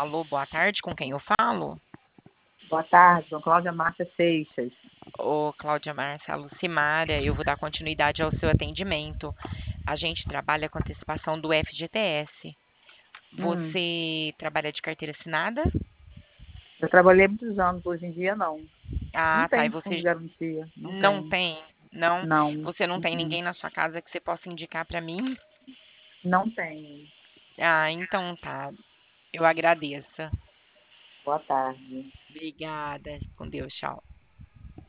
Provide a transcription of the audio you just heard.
Alô, boa tarde, com quem eu falo? Boa tarde, João Cláudia Márcia Seixas. Ô, Cláudia Márcia Lucimária, eu vou dar continuidade ao seu atendimento. A gente trabalha com antecipação do FGTS. Hum, Você trabalha de carteira assinada? eu trabalhei muitos anos, hoje em dia não. Não Ah, tá. E tem fundo você de garantia, não não tem. tem? Não? Não, Você não tem uh-uh, ninguém na sua casa que você possa indicar para mim? não tem. Ah, então tá. Eu agradeço. Boa tarde. Obrigada. Com Deus, tchau.